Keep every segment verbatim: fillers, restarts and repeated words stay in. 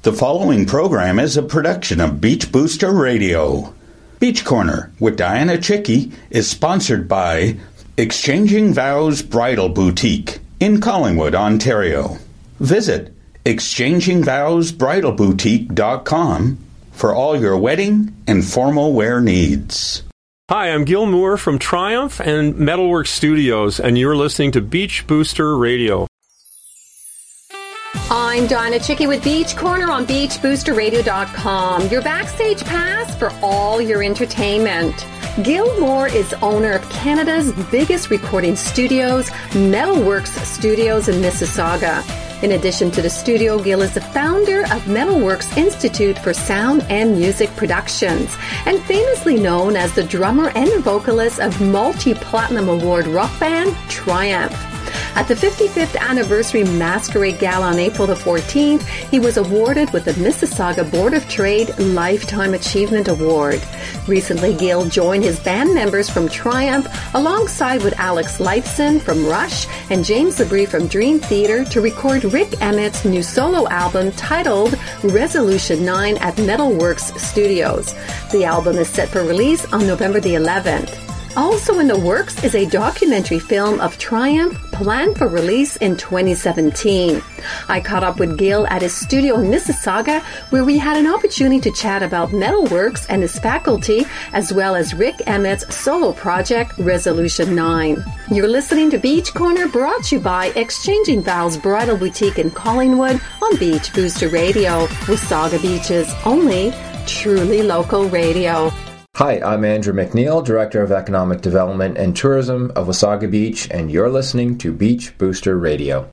The following program is a production of Beach Booster Radio. Beach Corner with Diana Chicky is sponsored by Exchanging Vows Bridal Boutique in Collingwood, Ontario. Visit exchanging vows bridal boutique dot com for all your wedding and formal wear needs. Hi, I'm Gil Moore from Triumph and Metalworks Studios, and you're listening to Beach Booster Radio. I'm Donna Chicky with Beach Corner on beach booster radio dot com, your backstage pass for all your entertainment. Gil Moore is owner of Canada's biggest recording studios, Metalworks Studios in Mississauga. In addition to the studio, Gil is the founder of Metalworks Institute for Sound and Music Productions, and famously known as the drummer and vocalist of multi-platinum award rock band Triumph. At the fifty-fifth Anniversary Masquerade Gala on April the fourteenth, he was awarded with the Mississauga Board of Trade Lifetime Achievement Award. Recently, Gil joined his band members from Triumph alongside with Alex Lifeson from Rush and James Labrie from Dream Theater to record Rick Emmett's new solo album titled Resolution nine at Metalworks Studios. The album is set for release on November the eleventh. Also in the works is a documentary film of Triumph planned for release in twenty seventeen. I caught up with Gil at his studio in Mississauga, where we had an opportunity to chat about Metalworks and his faculty, as well as Rick Emmett's solo project, Resolution nine. You're listening to Beach Corner, brought to you by Exchanging Vows Bridal Boutique in Collingwood on Beach Booster Radio, Wasaga Beach's only truly local radio. Hi, I'm Andrew McNeil, Director of Economic Development and Tourism of Wasaga Beach, and you're listening to Beach Booster Radio.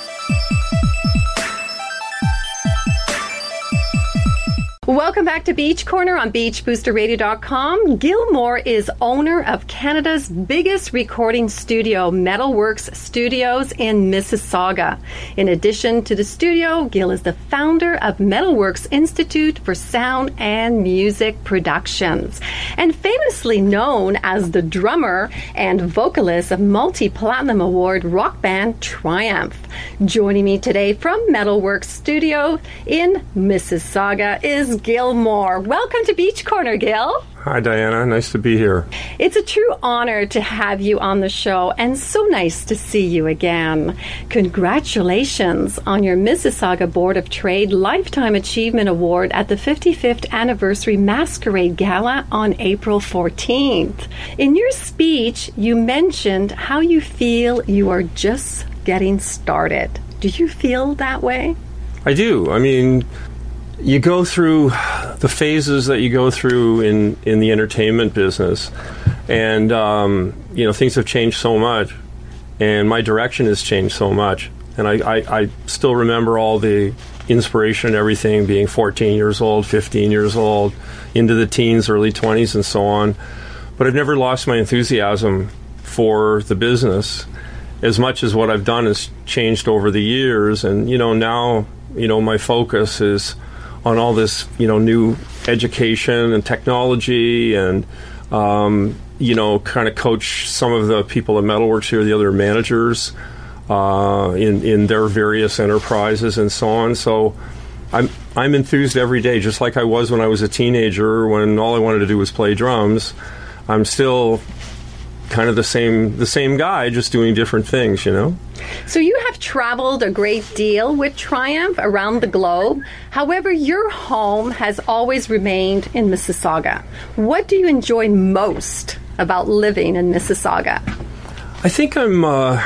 Welcome back to Beach Corner on beach booster radio dot com. Gil Moore is owner of Canada's biggest recording studio, Metalworks Studios in Mississauga. In addition to the studio, Gil is the founder of Metalworks Institute for Sound and Music Productions, and famously known as the drummer and vocalist of multi-platinum award rock band Triumph. Joining me today from Metalworks Studio in Mississauga is Gil Moore. Welcome to Beach Corner, Gil. Hi, Diana. Nice to be here. It's a true honor to have you on the show, and so nice to see you again. Congratulations on your Mississauga Board of Trade Lifetime Achievement Award at the fifty-fifth Anniversary Masquerade Gala on April fourteenth. In your speech, you mentioned how you feel you are just getting started. Do you feel that way? I do. I mean, you go through the phases that you go through in, in the entertainment business, and um, you know, things have changed so much, and my direction has changed so much. And I, I, I still remember all the inspiration and everything, being fourteen years old, fifteen years old, into the teens, early twenties, and so on. But I've never lost my enthusiasm for the business, as much as what I've done has changed over the years. And you know, now, you know, my focus is on all this, you know, new education and technology, and um, you know, kind of coach some of the people at Metalworks here, the other managers, uh, in in their various enterprises and so on. So I'm I'm enthused every day, just like I was when I was a teenager, when all I wanted to do was play drums. I'm still kind of the same the same guy, just doing different things, you know. So you have traveled a great deal with Triumph around the globe. However, your home has always remained in Mississauga. What do you enjoy most about living in Mississauga? I think I'm uh,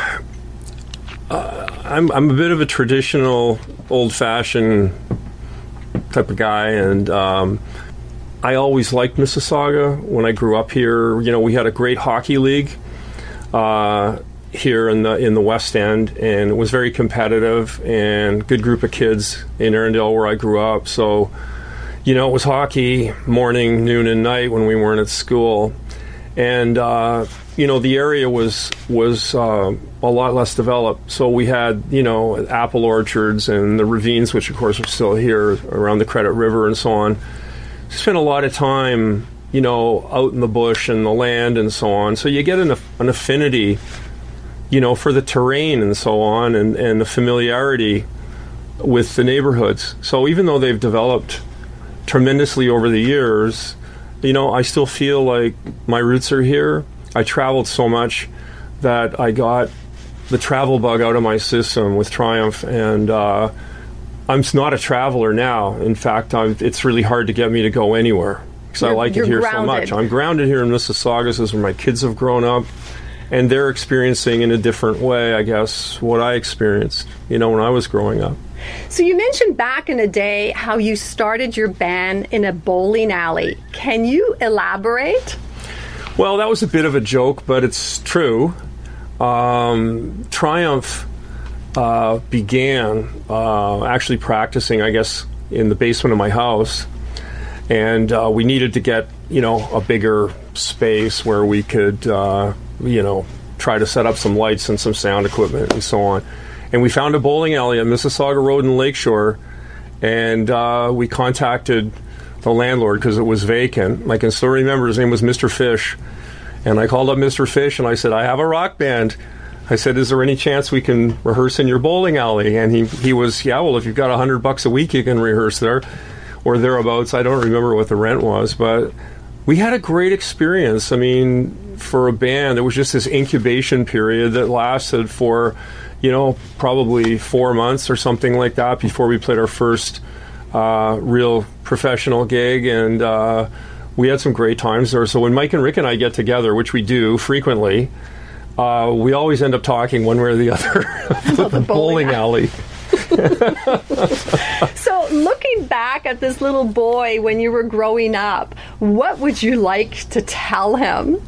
uh, I'm I'm a bit of a traditional, old-fashioned type of guy, and um, I always liked Mississauga. When I grew up here, you know, we had a great hockey league uh, here in the in the West End, and it was very competitive, and good group of kids in Arundel where I grew up. So, you know, it was hockey morning, noon, and night when we weren't at school, and uh, you know, the area was was uh, a lot less developed. So we had, you know, apple orchards and the ravines, which of course are still here around the Credit River and so on. Spent a lot of time, you know, out in the bush and the land and so on. So you get an, an affinity, you know, for the terrain and so on, and, and the familiarity with the neighborhoods. So even though they've developed tremendously over the years, you know, I still feel like my roots are here. I traveled so much that I got the travel bug out of my system with Triumph, and uh, I'm not a traveler now. In fact, I'm, it's really hard to get me to go anywhere because I like it here grounded. so much. I'm grounded here in Mississauga. This is where my kids have grown up, and they're experiencing in a different way, I guess, what I experienced, you know, when I was growing up. So you mentioned back in the day how you started your band in a bowling alley. Can you elaborate? Well, that was a bit of a joke, but it's true. Um, Triumph uh, began uh, actually practicing, I guess, in the basement of my house. And uh, we needed to get, you know, a bigger space where we could, uh, you know, try to set up some lights and some sound equipment and so on. And we found a bowling alley at Mississauga Road in Lakeshore, and uh, we contacted the landlord because it was vacant. I can still remember his name was Mister Fish. And I called up Mister Fish and I said, I have a rock band. I said, is there any chance we can rehearse in your bowling alley? And he, he was, yeah, well, if you've got a hundred bucks a week, you can rehearse there or thereabouts. I don't remember what the rent was, but we had a great experience. I mean, for a band, there was just this incubation period that lasted for, you know, probably four months or something like that before we played our first uh, real professional gig. And uh, we had some great times there. So when Mike and Rick and I get together, which we do frequently, uh, we always end up talking one way or the other about the bowling alley. So looking back at this little boy when you were growing up, what would you like to tell him?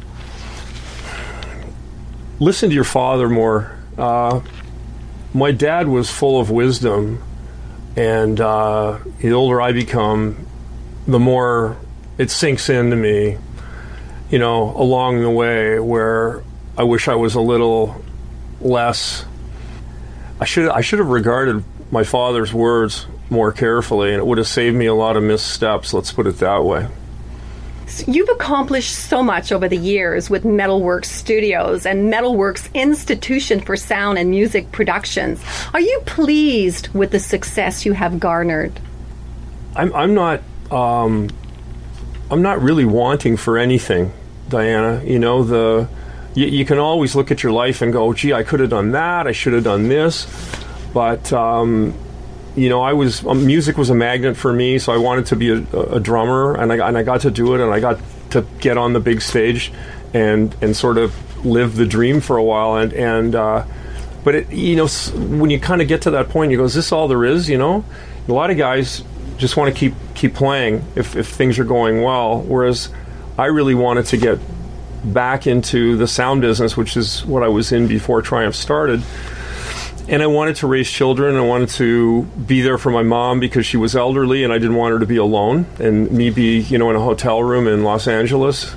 Listen to your father more. Uh, my dad was full of wisdom, and uh, the older I become, the more it sinks into me, you know, along the way, where I wish I was a little less. I should I should have regarded my father's words more carefully, and it would have saved me a lot of missteps, let's put it that way. You've accomplished so much over the years with Metalworks Studios and Metalworks Institution for Sound and Music Productions. Are you pleased with the success you have garnered? I'm, I'm not. Um, I'm not really wanting for anything, Diana. You know, the you, you can always look at your life and go, "Gee, I could have done that. I should have done this." But um, you know, I was um, music was a magnet for me, so I wanted to be a, a drummer, and I and I got to do it, and I got to get on the big stage, and and sort of live the dream for a while, and and uh, but it, you know, when you kind of get to that point, you go, "Is this all there is?" You know, a lot of guys just want to keep keep playing if if things are going well, whereas I really wanted to get back into the sound business, which is what I was in before Triumph started. And I wanted to raise children. I wanted to be there for my mom because she was elderly, and I didn't want her to be alone and me be, you know, in a hotel room in Los Angeles.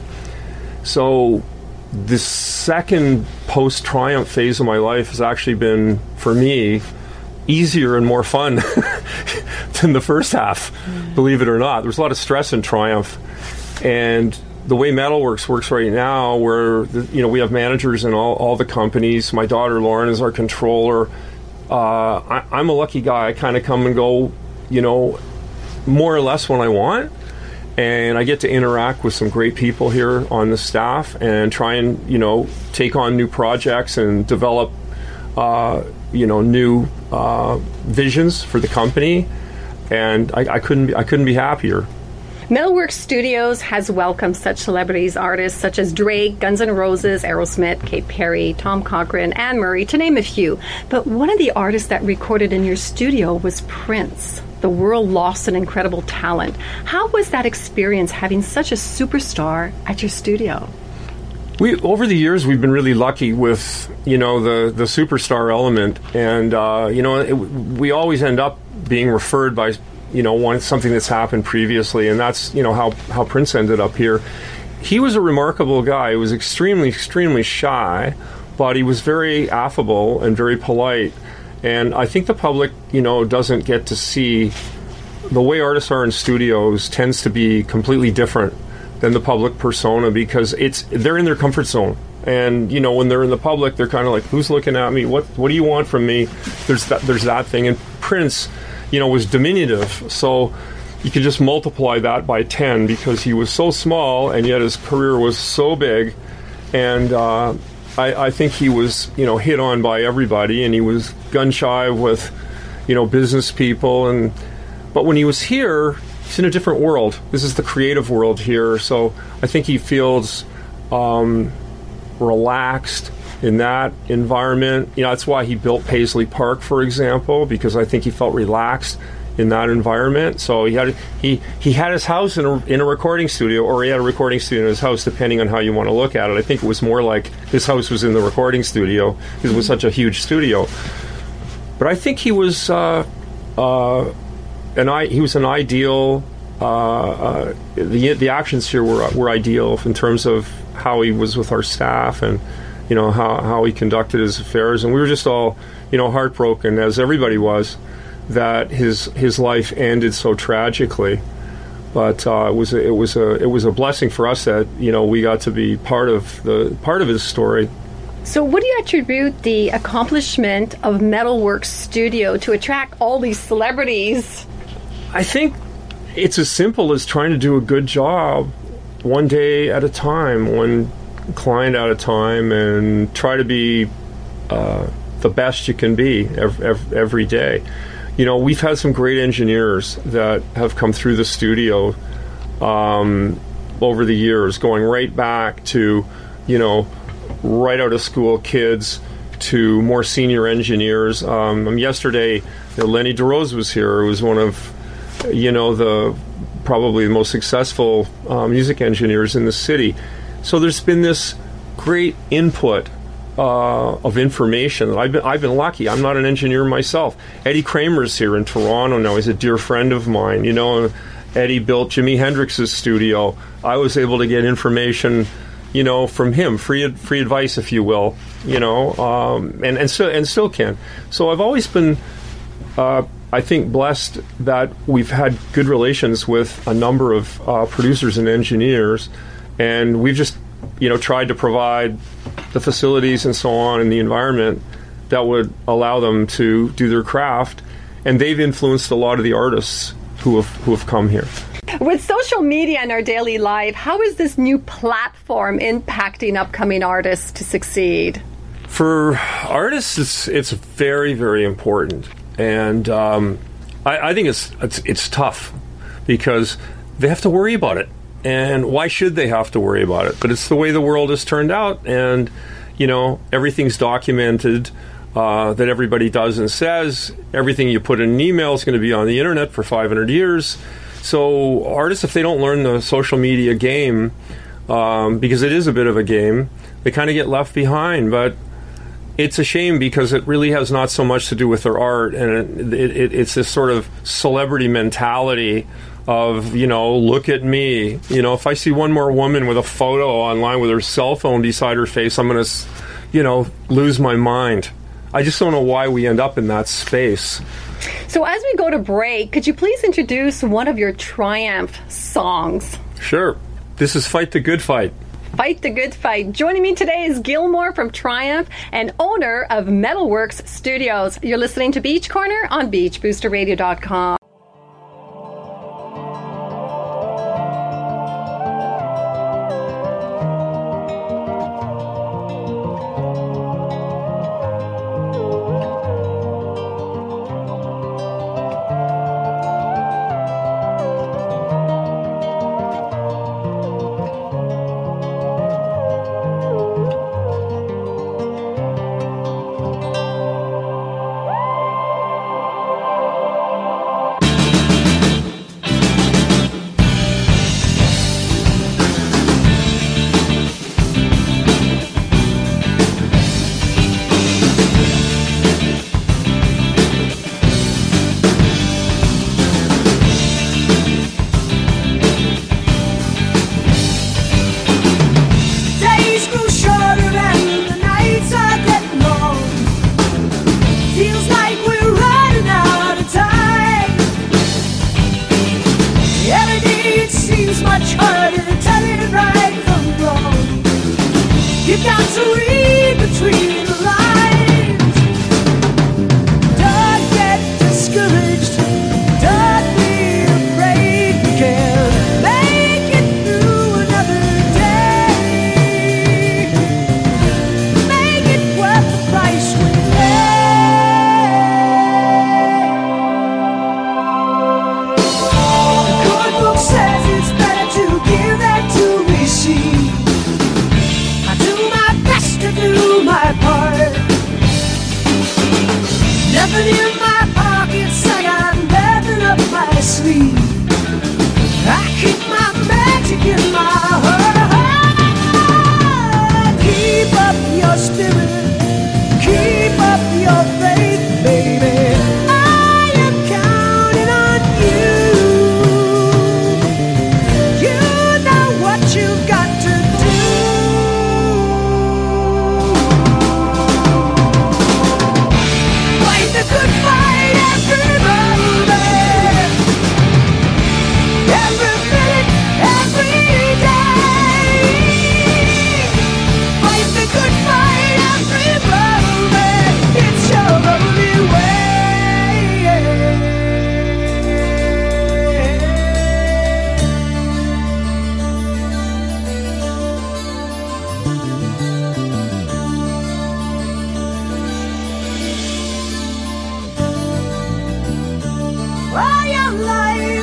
So the second post-Triumph phase of my life has actually been, for me, easier and more fun than the first half, mm. believe it or not. There was a lot of stress in Triumph. And the way Metalworks works right now, where the, you know, we have managers in all, all the companies. My daughter Lauren is our controller. Uh, I, I'm a lucky guy. I kind of come and go, you know, more or less when I want, and I get to interact with some great people here on the staff and try and, you know, take on new projects and develop, uh, you know, new uh, visions for the company. And I, I couldn't be, I couldn't be happier. Metalworks Studios has welcomed such celebrities, artists such as Drake, Guns N' Roses, Aerosmith, Katy Perry, Tom Cochrane, Anne Murray, to name a few. But one of the artists that recorded in your studio was Prince. The world lost an incredible talent. How was that experience having such a superstar at your studio? We over the years we've been really lucky with, you know, the the superstar element, and uh, you know, it, we always end up being referred by, you know, one something that's happened previously, and that's, you know, how, how Prince ended up here. He was a remarkable guy. He was extremely, extremely shy, but he was very affable and very polite. And I think the public, you know, doesn't get to see the way artists are in studios tends to be completely different than the public persona, because it's they're in their comfort zone. And, you know, when they're in the public, they're kind of like, who's looking at me? What what do you want from me? There's that, there's that thing. And Prince, you know, was diminutive. So you could just multiply that by ten because he was so small and yet his career was so big. And uh, I, I think he was, you know, hit on by everybody, and he was gun shy with, you know, business people. And but when he was here, he's in a different world. This is the creative world here. So I think he feels um, relaxed in that environment. You know, that's why he built Paisley Park, for example, because I think he felt relaxed in that environment. So he had he he had his house in a, in a recording studio, or he had a recording studio in his house, depending on how you want to look at it. I think it was more like his house was in the recording studio because it was such a huge studio. But I think he was uh, uh, an I, he was an ideal. Uh, uh, the the actions here were were ideal in terms of how he was with our staff and, you know, how how he conducted his affairs. And we were just all, you know, heartbroken, as everybody was, that his his life ended so tragically. But uh, it was a, it was a it was a blessing for us that, you know, we got to be part of the part of his story. So what do you attribute the accomplishment of Metalworks Studio to attract all these celebrities? I think it's as simple as trying to do a good job one day at a time, one client at a time, and try to be uh, the best you can be every, every day. You know, we've had some great engineers that have come through the studio um, over the years, going right back to, you know, right out of school kids to more senior engineers. Um, yesterday, you know, Lenny DeRose was here. He was one of, you know, the probably the most successful uh, music engineers in the city. So there's been this great input uh, of information. I've been I've been lucky. I'm not an engineer myself. Eddie Kramer's here in Toronto now. He's a dear friend of mine. You know, Eddie built Jimi Hendrix's studio. I was able to get information, you know, from him, free free advice, if you will. You know, um, and and still and still can. So I've always been. Uh, I think blessed that we've had good relations with a number of uh, producers and engineers, and we've just, you know, tried to provide the facilities and so on and the environment that would allow them to do their craft, and they've influenced a lot of the artists who have who have come here. With social media in our daily life, how is this new platform impacting upcoming artists to succeed? For artists, it's it's very, very important. And um, I, I think it's, it's it's tough because they have to worry about it. And why should they have to worry about it? But it's the way the world has turned out. And, you know, everything's documented uh, that everybody does and says. Everything you put in an email is going to be on the internet for five hundred years. So artists, if they don't learn the social media game, um, because it is a bit of a game, they kind of get left behind. But it's a shame because it really has not so much to do with their art, and it, it, it's this sort of celebrity mentality of, you know, look at me. You know, if I see one more woman with a photo online with her cell phone beside her face, I'm going to, you know, lose my mind. I just don't know why we end up in that space. So as we go to break, could you please introduce one of your Triumph songs? Sure. This is Fight the Good Fight. Fight the Good Fight. Joining me today is Gilmore from Triumph and owner of Metalworks Studios. You're listening to Beach Corner on beach booster radio dot com. Between the lines, don't get discouraged.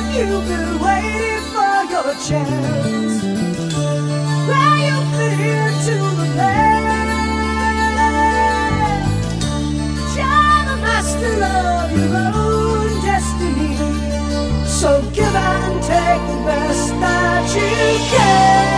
you've been waiting for your chance. Where you fit into the plan. You're the master of your own destiny. So give and take the best that you can.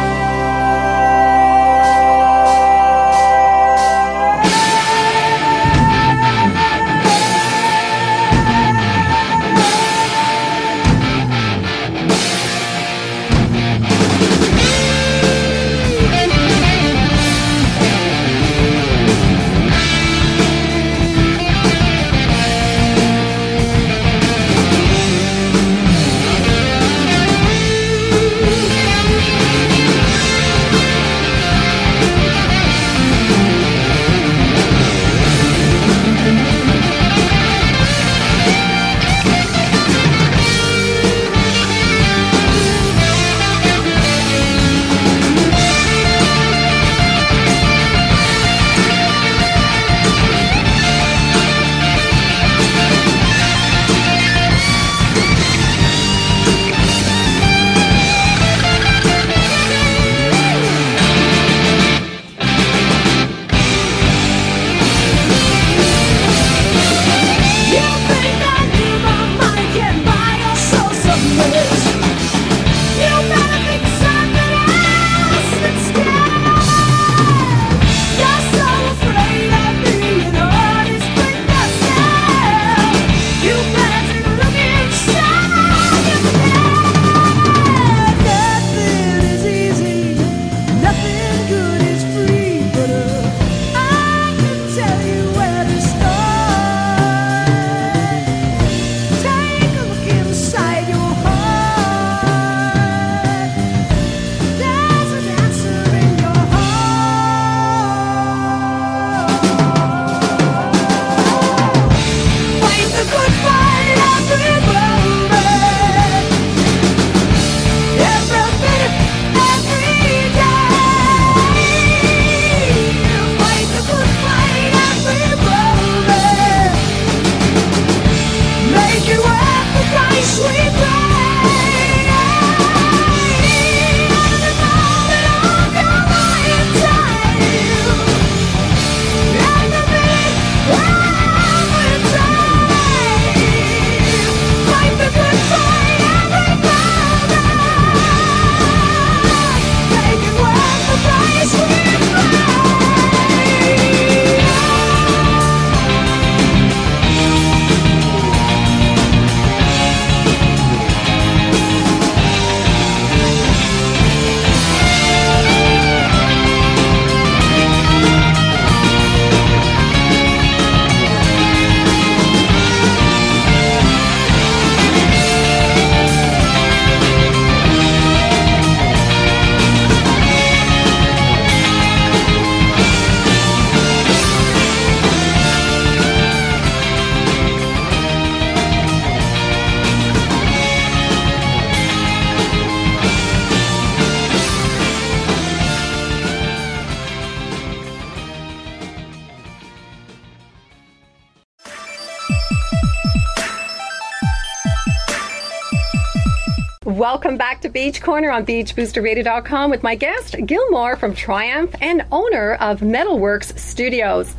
Welcome back to Beach Corner on beach booster radio dot com with my guest, Gil Moore from Triumph and owner of Metalworks Studios.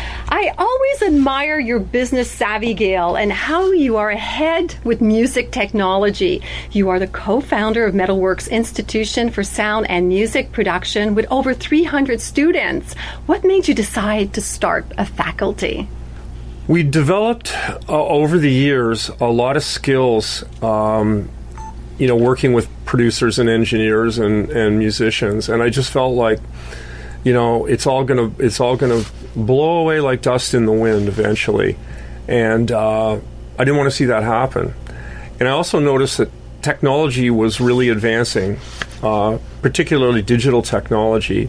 I always admire your business savvy, Gil, and how you are ahead with music technology. You are the co-founder of Metalworks Institution for Sound and Music Production with over three hundred students. What made you decide to start a faculty? We developed uh, over the years a lot of skills, um, you know, working with producers and engineers and, and musicians, and I just felt like, you know, it's all gonna it's all gonna blow away like dust in the wind eventually, and uh, I didn't want to see that happen. And I also noticed that technology was really advancing, uh, particularly digital technology,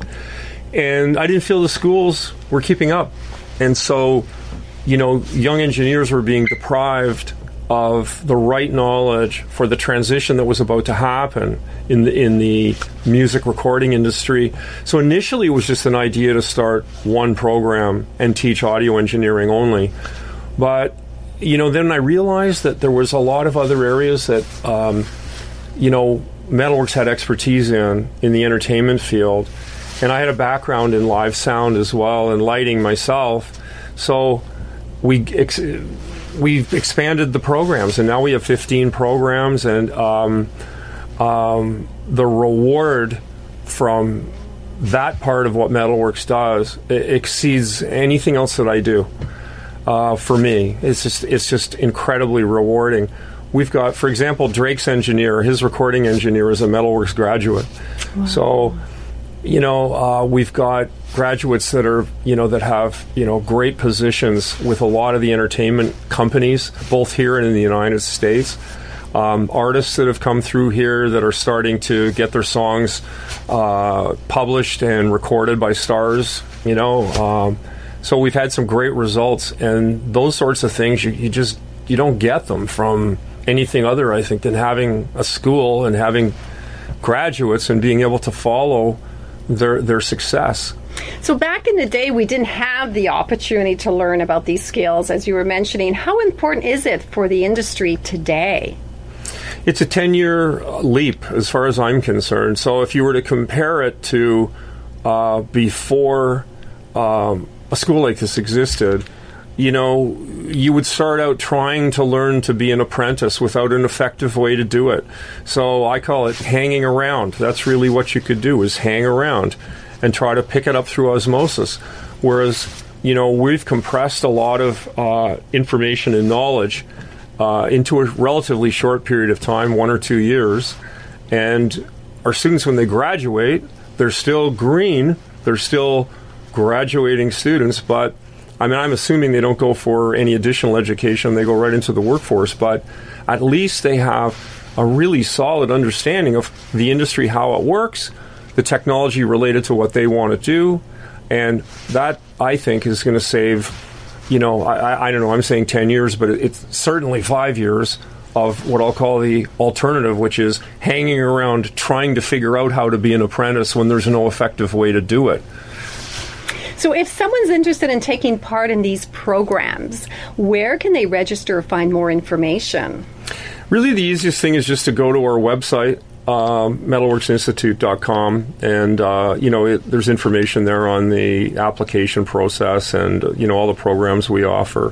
and I didn't feel the schools were keeping up, and so, you know, young engineers were being deprived of the right knowledge for the transition that was about to happen in the, in the music recording industry. So initially it was just an idea to start one program and teach audio engineering only. But you know, then I realized that there was a lot of other areas that, um, you know, Metalworks had expertise in, in the entertainment field. And I had a background in live sound as well and lighting myself. So we ex- we've expanded the programs, and now we have fifteen programs, and um, um, the reward from that part of what Metalworks does exceeds anything else that I do. Uh, for me, it's just it's just incredibly rewarding. We've got, for example, Drake's engineer, his recording engineer is a Metalworks graduate. Wow. So, you know, uh, we've got graduates that are, you know, that have, you know, great positions with a lot of the entertainment companies, both here and in the United States. Um, artists that have come through here that are starting to get their songs uh, published and recorded by stars, you know. Um, so we've had some great results, and those sorts of things, you, you just, you don't get them from anything other, I think, than having a school and having graduates and being able to follow their their success. So back in the day, we didn't have the opportunity to learn about these skills, as you were mentioning. How important is it for the industry today? It's a ten-year leap as far as I'm concerned. So if you were to compare it to uh, before um, a school like this existed, you know, you would start out trying to learn to be an apprentice without an effective way to do it. So I call it hanging around. That's really what you could do, is hang around and try to pick it up through osmosis. Whereas, you know, we've compressed a lot of uh, information and knowledge uh, into a relatively short period of time, one or two years. And our students, when they graduate, they're still green. They're still graduating students, but I mean, I'm assuming they don't go for any additional education. They go right into the workforce. But at least they have a really solid understanding of the industry, how it works, the technology related to what they want to do. And that, I think, is going to save, you know, I, I don't know, I'm saying ten years, but it's certainly five years of what I'll call the alternative, which is hanging around trying to figure out how to be an apprentice when there's no effective way to do it. So if someone's interested in taking part in these programs, where can they register or find more information? Really, the easiest thing is just to go to our website, uh, metalworks institute dot com, and, uh, you know, it, there's information there on the application process and, you know, all the programs we offer.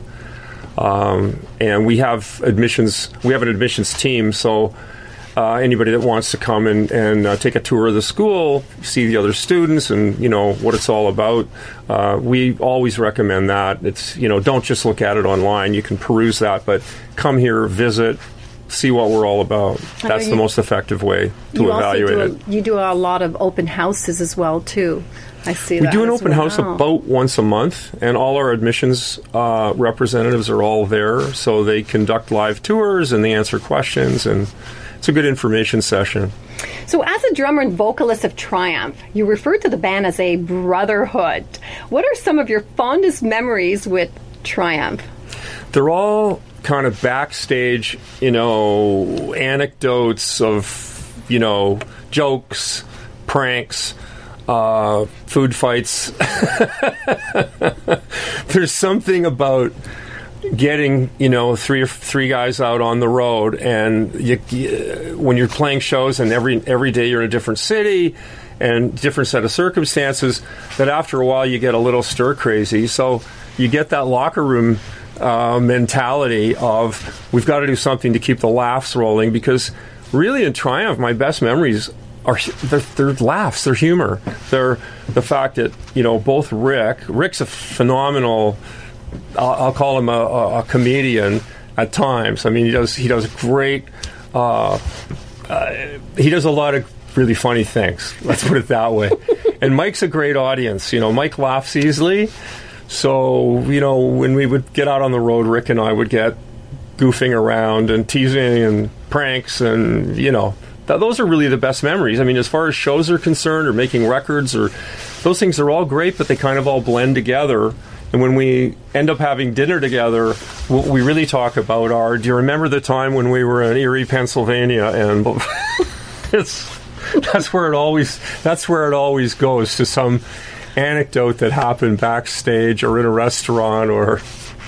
Um, and we have admissions, we have an admissions team, so Uh, anybody that wants to come and, and uh, take a tour of the school, see the other students, and you know what it's all about. Uh, we always recommend that. It's, you know, don't just look at it online. You can peruse that, but come here, visit, see what we're all about. That's you, the most effective way to you evaluate also do it. A, you do a lot of open houses as well, too. I see we that. We do an as open well. house about once a month, and all our admissions uh, representatives are all there, so they conduct live tours and they answer questions, and it's a good information session. So as a drummer and vocalist of Triumph, you refer to the band as a brotherhood. What are some of your fondest memories with Triumph? They're all kind of backstage, you know, anecdotes of, you know, jokes, pranks, uh, food fights. There's something about getting, you know, three or three guys out on the road, and you, you, when you're playing shows, and every every day you're in a different city and different set of circumstances, that after a while you get a little stir crazy. So you get that locker room uh, mentality of we've got to do something to keep the laughs rolling, because really in Triumph, my best memories are they're, they're laughs, they're humor, they're the fact that, you know, both Rick, Rick's a phenomenal. I'll, I'll call him a, a, a comedian at times. I mean, he does he does great. Uh, uh, he does a lot of really funny things. Let's put it that way. And Mike's a great audience. You know, Mike laughs easily. So, you know, when we would get out on the road, Rick and I would get goofing around and teasing and pranks, and you know, th- those are really the best memories. I mean, as far as shows are concerned, or making records, or those things are all great, but they kind of all blend together. And when we end up having dinner together, what we really talk about are, do you remember the time when we were in Erie, Pennsylvania? And it's that's where it always that's where it always goes, to some anecdote that happened backstage or in a restaurant or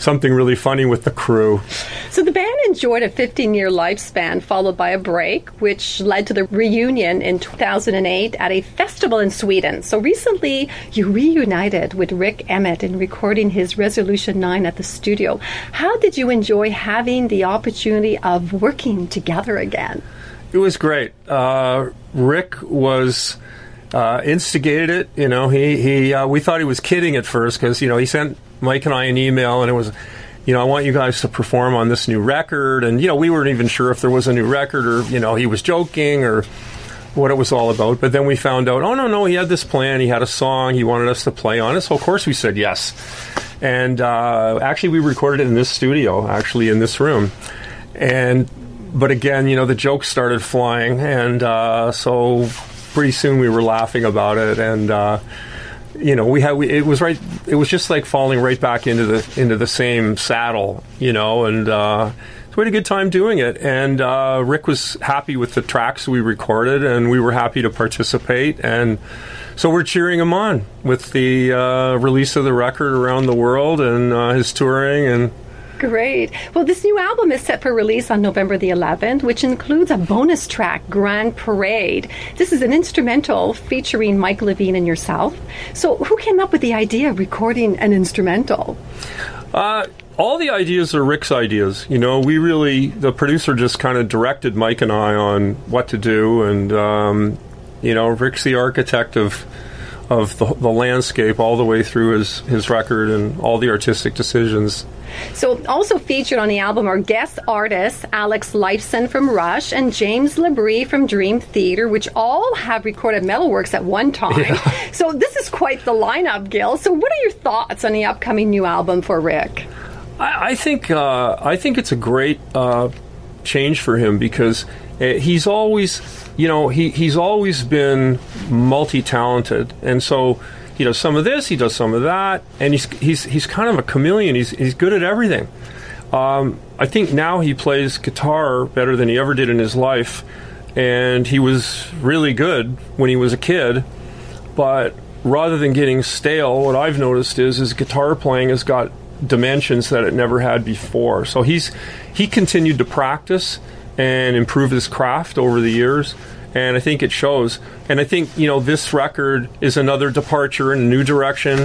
something really funny with the crew. So the band enjoyed a fifteen-year lifespan, followed by a break, which led to the reunion in two thousand eight at a festival in Sweden. So recently, you reunited with Rik Emmett in recording his Resolution nine at the studio. How did you enjoy having the opportunity of working together again? It was great. Uh, Rick was uh, instigated it. You know, he he uh, we thought he was kidding at first because you know he sent Mike and I an email and it was, you know, I want you guys to perform on this new record, and you know we weren't even sure if there was a new record or you know he was joking or what it was all about. But then we found out, oh no no, he had this plan. He had a song he wanted us to play on it. So of course we said yes, and uh, actually we recorded it in this studio, actually in this room, and. But again, you know, the jokes started flying, and uh, so pretty soon we were laughing about it, and uh, you know, we had we, it was right. It was just like falling right back into the into the same saddle, you know, and uh, so we had a good time doing it. And uh, Rick was happy with the tracks we recorded, and we were happy to participate, and so we're cheering him on with the uh, release of the record around the world and uh, his touring and. Great. Well, this new album is set for release on November the eleventh, which includes a bonus track, Grand Parade. This is an instrumental featuring Mike Levine and yourself. So who came up with the idea of recording an instrumental? Uh, all the ideas are Rick's ideas. You know, we really, the producer just kind of directed Mike and I on what to do. And, um, you know, Rick's the architect of of the, the landscape all the way through his, his record and all the artistic decisions. So also featured on the album are guest artists Alex Lifeson from Rush and James Labrie from Dream Theater, which all have recorded Metalworks at one time. Yeah. So this is quite the lineup, Gil. So what are your thoughts on the upcoming new album for Rick? I, I think uh, I think it's a great uh, change for him because uh, he's always, you know, he, he's always been multi-talented, and so. He does some of this, he does some of that, and he's he's he's kind of a chameleon. He's he's good at everything. Um, I think now he plays guitar better than he ever did in his life, and he was really good when he was a kid. But rather than getting stale, what I've noticed is his guitar playing has got dimensions that it never had before. So he's he continued to practice and improve his craft over the years. And I think it shows. And I think, you know, this record is another departure in a new direction,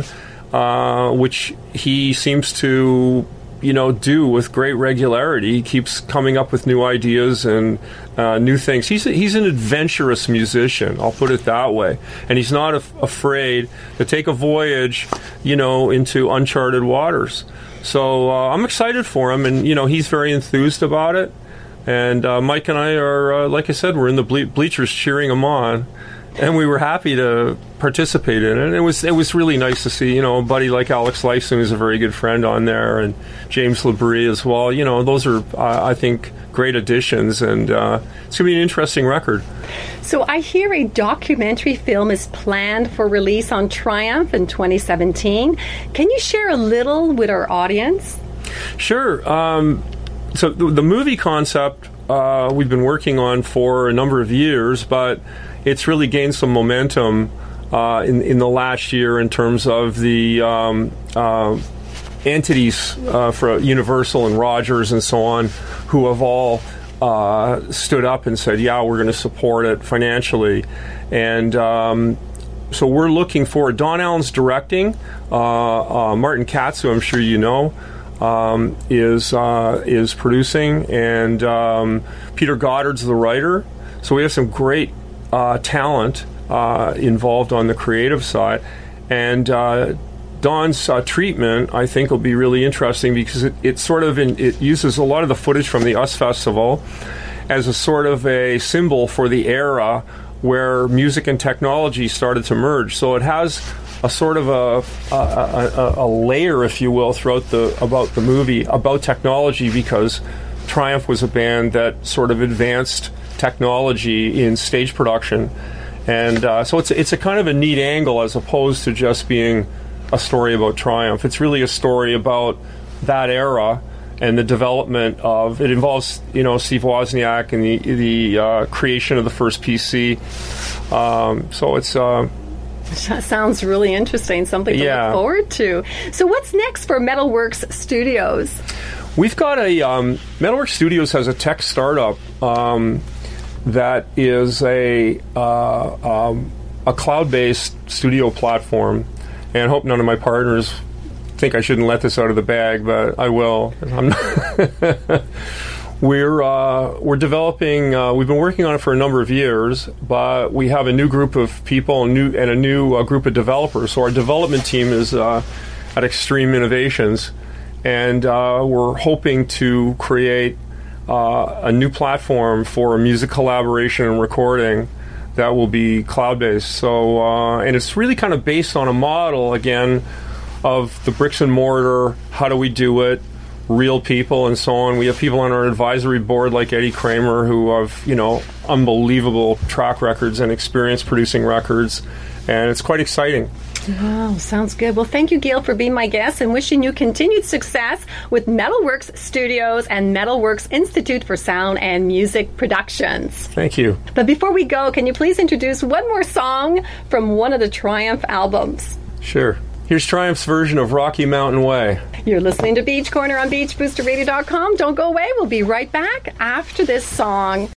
uh, which he seems to, you know, do with great regularity. He keeps coming up with new ideas and uh, new things. He's a, he's an adventurous musician, I'll put it that way. And he's not af- afraid to take a voyage, you know, into uncharted waters. So uh, I'm excited for him. And, you know, he's very enthused about it. And uh, Mike and I are, uh, like I said, we're in the ble- bleachers cheering him on, and we were happy to participate in it. And it was it was really nice to see, you know, a buddy like Alex Lifeson, who's a very good friend on there, and James Labrie as well. You know, those are, uh, I think, great additions, and uh, it's going to be an interesting record. So I hear a documentary film is planned for release on Triumph in twenty seventeen. Can you share a little with our audience? Sure. Um So the, the movie concept uh, we've been working on for a number of years, but it's really gained some momentum uh, in, in the last year in terms of the um, uh, entities uh, for Universal and Rogers and so on, who have all uh, stood up and said, yeah, we're going to support it financially. And um, so we're looking for, Don Allen's directing, uh, uh, Martin Katz, who I'm sure you know, Um, is uh, is producing, and um, Peter Goddard's the writer. So we have some great uh, talent uh, involved on the creative side, and uh, Don's uh, treatment, I think, will be really interesting because it, it sort of in, it uses a lot of the footage from the U S Festival as a sort of a symbol for the era where music and technology started to merge. So it has a sort of a, a, a, a layer, if you will, throughout the about the movie about technology, because Triumph was a band that sort of advanced technology in stage production, and uh, so it's it's a kind of a neat angle as opposed to just being a story about Triumph. It's really a story about that era and the development of it. Involves, you know, Steve Wozniak and the the uh, creation of the first P C. Um, so it's. Uh, That sounds really interesting, something to Yeah. look forward to. So what's next for Metalworks Studios? We've got a um, Metalworks Studios has a tech startup um, that is a uh, um, a cloud-based studio platform, and I hope none of my partners think I shouldn't let this out of the bag, but I will. I'm not we're uh, we're developing. Uh, we've been working on it for a number of years, but we have a new group of people, and new and a new uh, group of developers. So our development team is uh, at Extreme Innovations. And uh, we're hoping to create uh, a new platform for music collaboration and recording that will be cloud-based. So, uh, and it's really kind of based on a model, again, of the bricks and mortar, how do we do it, real people, and so on. We have people on our advisory board like Eddie Kramer who have, you know, unbelievable track records and experience producing records, and it's quite exciting. Wow, sounds good. Well, thank you, Gil, for being my guest, and wishing you continued success with Metalworks Studios and Metalworks Institute for Sound and Music Productions. Thank you. But before we go, can you please introduce one more song from one of the Triumph albums? Sure. Here's Triumph's version of Rocky Mountain Way. You're listening to Beach Corner on beach booster radio dot com. Don't go away. We'll be right back after this song.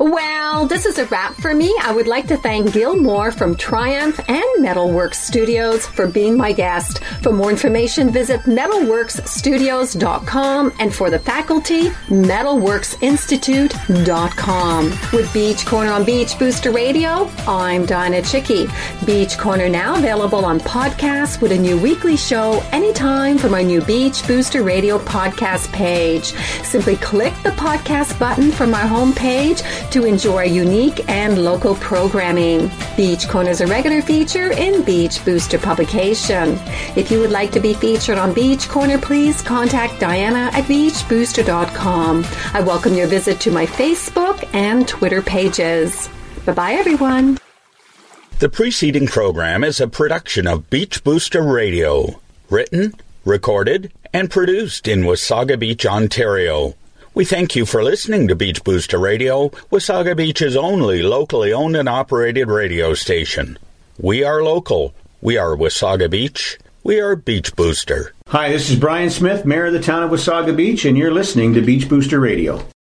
Well, this is a wrap for me. I would like to thank Gil Moore from Triumph and Metalworks Studios for being my guest. For more information, visit metalworks studios dot com, and for the faculty, metalworks institute dot com. With Beach Corner on Beach Booster Radio, I'm Diana Chicky. Beach Corner now available on podcasts with a new weekly show anytime from our new Beach Booster Radio podcast page. Simply click the podcast button from our homepage to enjoy unique and local programming. Beach Corner is a regular feature in Beach Booster publication. If you would like to be featured on Beach Corner, please contact Diana at beach booster dot com. I welcome your visit to my Facebook and Twitter pages. Bye-bye, everyone. The preceding program is a production of Beach Booster Radio, written, recorded, and produced in Wasaga Beach, Ontario. We thank you for listening to Beach Booster Radio, Wasaga Beach's only locally owned and operated radio station. We are local. We are Wasaga Beach. We are Beach Booster. Hi, this is Brian Smith, Mayor of the town of Wasaga Beach, and you're listening to Beach Booster Radio.